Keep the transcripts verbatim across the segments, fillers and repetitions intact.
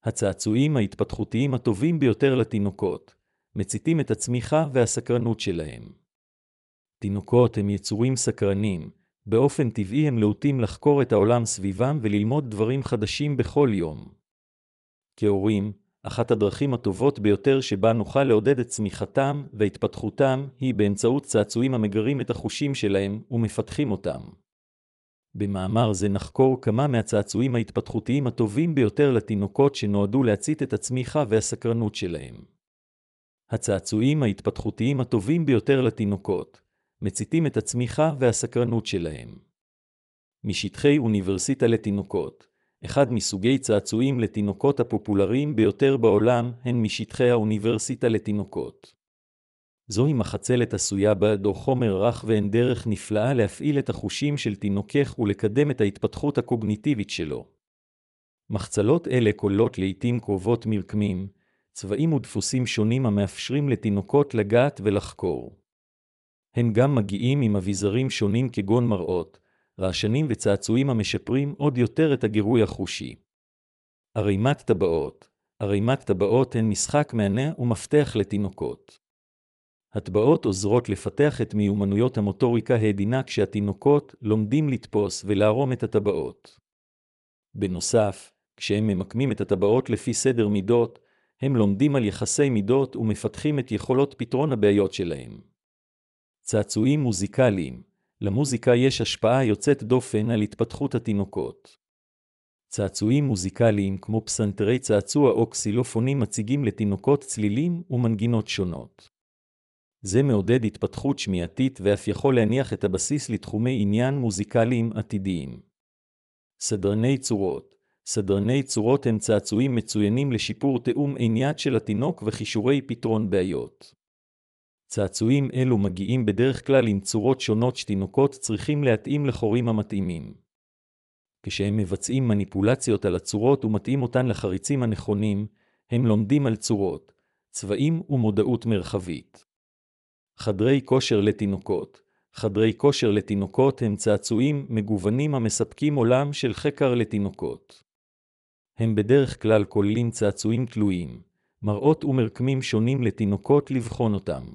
הצעצועים ההתפתחותיים הטובים ביותר לתינוקות, מציתים את הצמיחה והסקרנות שלהם. תינוקות הם יצורים סקרנים, באופן טבעי הם להוטים לחקור את העולם סביבם וללמוד דברים חדשים בכל יום. כהורים, אחת הדרכים הטובות ביותר שבה נוכל לעודד את צמיחתם והתפתחותם היא באמצעות צעצועים המגרים את החושים שלהם ומפתחים אותם. במאמר זה נחקור כמה מהצעצועים ההתפתחותיים הטובים ביותר לתינוקות שנועדו להצית את הצמיחה והסקרנות שלהם. הצעצועים ההתפתחותיים הטובים ביותר לתינוקות, מציתים את הצמיחה והסקרנות שלהם. משטחי אוניברסיטה לתינוקות, אחד מסוגי צעצועים לתינוקות הפופולריים ביותר בעולם הן משטחי האוניברסיטה לתינוקות. זוהי מחצלת עשויה בעדו חומר רך ואין דרך נפלאה להפעיל את החושים של תינוקך ולקדם את ההתפתחות הקוגניטיבית שלו. מחצלות אלה כוללות לעתים קרובות מרקמים, צבעים ודפוסים שונים המאפשרים לתינוקות לגעת ולחקור. הן גם מגיעים עם אביזרים שונים כגון מראות, רעשנים וצעצועים המשפרים עוד יותר את הגירוי החושי. ערימת טבעות. ערימת טבעות הן משחק מענה ומפתח לתינוקות. הטבעות עוזרות לפתח את מיומנויות המוטוריקה העדינה כשהתינוקות לומדים לתפוס ולהרום את הטבעות. בנוסף, כשהם ממקמים את הטבעות לפי סדר מידות, הם לומדים על יחסי מידות ומפתחים את יכולות פתרון הבעיות שלהם. צעצועים מוזיקליים. למוזיקה יש השפעה יוצאת דופן על התפתחות התינוקות. צעצועים מוזיקליים כמו פסנתרי צעצוע או קסילופונים מציגים לתינוקות צלילים ומנגינות שונות. זה מעודד התפתחות שמיעתית ואף יכול להניח את הבסיס לתחומי עניין מוזיקליים עתידיים. סדרני צורות. סדרני צורות הם צעצועים מצוינים לשיפור תאום עין יד של התינוק וחישורי פתרון בעיות. צעצועים אלו מגיעים בדרך כלל עם צורות שונות שתינוקות צריכים להתאים לחורים המתאימים. כשהם מבצעים מניפולציות על הצורות ומתאים אותן לחריצים הנכונים, הם לומדים על צורות, צבעים ומודעות מרחבית. חדרי כושר לתינוקות. חדרי כושר לתינוקות הם צעצועים מגוונים המספקים עולם של חקר לתינוקות. הם בדרך כלל כוללים צעצועים תלויים, מראות ומרקמים שונים לתינוקות לבחון אותם.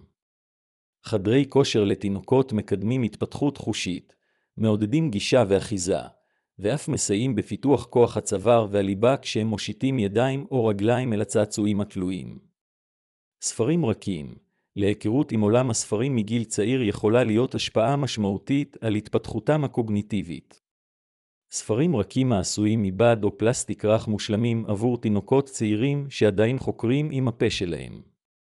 חדרי כושר לתינוקות מקדמים התפתחות חושית, מעודדים גישה ואחיזה, ואף מסייעים בפיתוח כוח הצוואר והליבה כשהם מושיטים ידיים או רגליים אל הצעצועים התלויים. ספרים רכים. להיכרות עם עולם הספרים מגיל צעיר יכולה להיות השפעה משמעותית על התפתחותם הקוגניטיבית. ספרים רכים העשויים מבד או פלסטיק רך מושלמים עבור תינוקות צעירים שעדיין חוקרים עם הפה שלהם.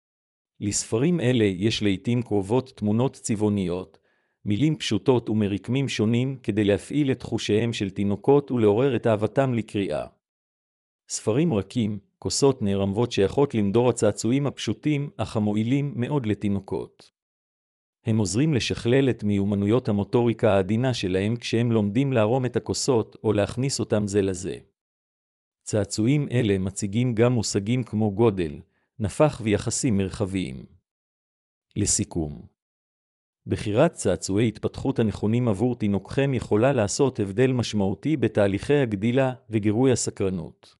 לספרים אלה יש לעתים קרובות תמונות צבעוניות, מילים פשוטות ומרקמים שונים כדי להפעיל את חושיהם של תינוקות ולעורר את אהבתם לקריאה. ספרים רכים, כוסות נערמות שייכות למדור הצעצועים הפשוטים אך המועילים מאוד לתינוקות. הם עוזרים לשכלל את מיומנויות המוטוריקה העדינה שלהם כשהם לומדים להרום את הכוסות או להכניס אותם זה לזה. צעצועים אלה מציגים גם מושגים כמו גודל, נפח ויחסים מרחביים. לסיכום, בחירת צעצועי התפתחות הנכונים עבור תינוקכם יכולה לעשות הבדל משמעותי בתהליכי הגדילה וגירוי הסקרנות.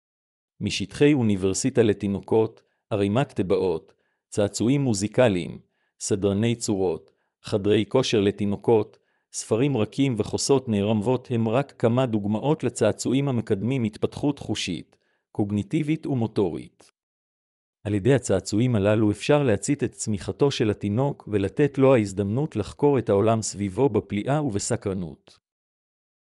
משטחי אוניברסיטה לתינוקות, ערימת טבעות, צעצועים מוזיקליים, סדרני צורות, חדרי כושר לתינוקות, ספרים רכים וחוסות נערמות הם רק כמה דוגמאות לצעצועים המקדמים התפתחות חושית, קוגניטיבית ומוטורית. על ידי הצעצועים הללו אפשר להצית את צמיחתו של התינוק ולתת לו ההזדמנות לחקור את העולם סביבו בפליאה ובסקרנות.